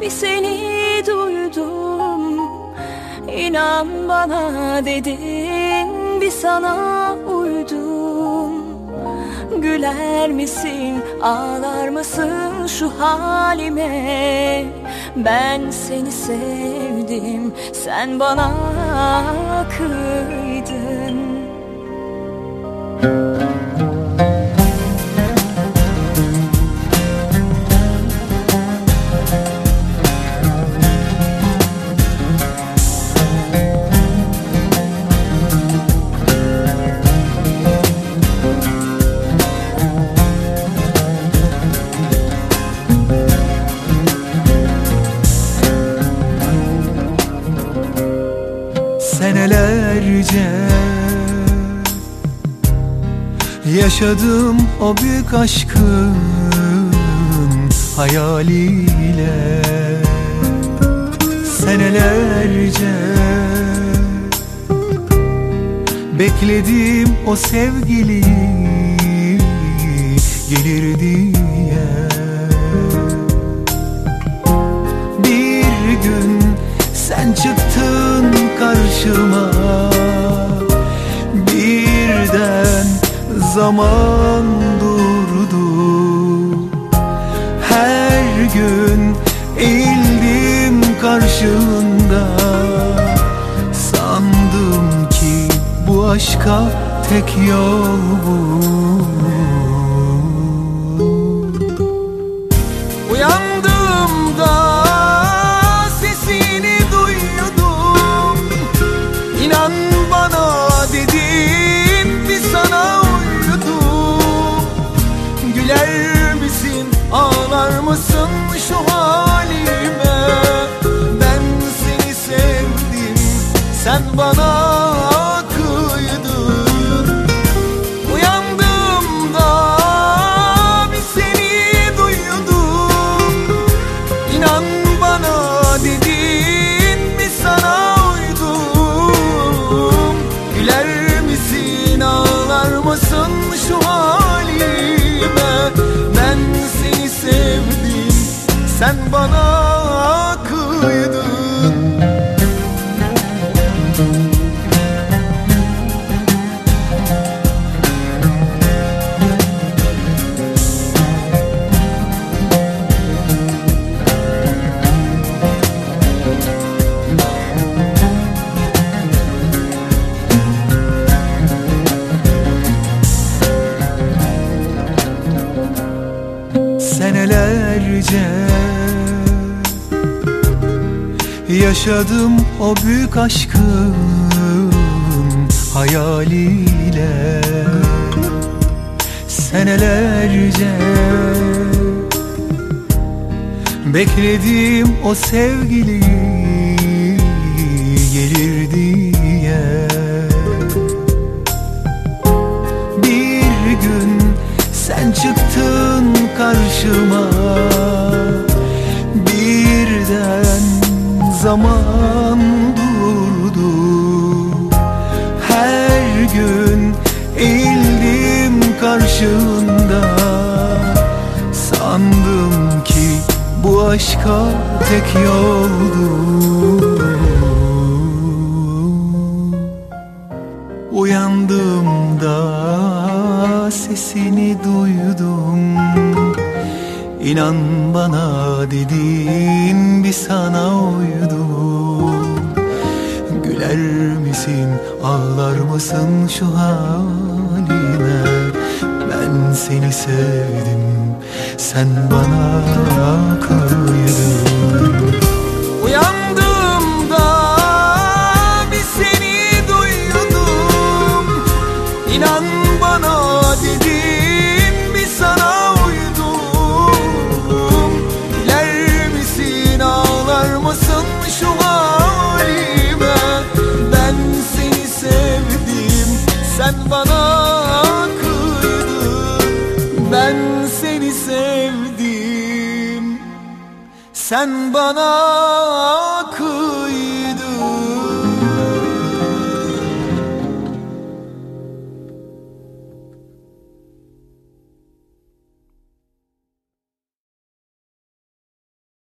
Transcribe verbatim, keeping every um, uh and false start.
bir seni duydum. İnan bana dedim, bir sana uydum. Güler misin, ağlar mısın şu halime? Ben seni sevdim, sen bana kıydın. Senelerce yaşadım o büyük aşkın hayaliyle. Senelerce bekledim o sevgili gelir diye. Bir gün sen çıktın karşıma, birden zaman durdu. Her gün eğildim karşında, sandım ki bu aşka tek yol bu. Uyandığımda sesini duydum. İnan bana dedim, bir sana uydum. Güler misin, ağlar mısın şu halime? Ben seni sevdim, sen bana kıydın. Uyandığımda bir seni duydum. İnan bana dedin, bir sana uydum. Güler misin, ağlar mısın şu halime? Ben seni sevdim, sen bana kıydın. Senelerce yaşadım o büyük aşkın hayaliyle. Senelerce bekledim o sevgili gelir diye. Bir gün sen çıktın karşıma, birden zaman durdu. Her gün eğildim karşında, sandım ki bu aşka tek yoldu. Uyandığımda sesini duydum. İnan bana dedin, bir sana uydum. Güler misin, ağlar mısın şu halime? Ben seni sevdim, sen bana kıydın. Uyandığımda bir seni duydum. İnan bana dedim, bir sana uydum. Güler misin, ağlar mısın şu halime? Ben seni sevdim, sen bana kıydın. Ben seni sevdim, sen bana kıydın.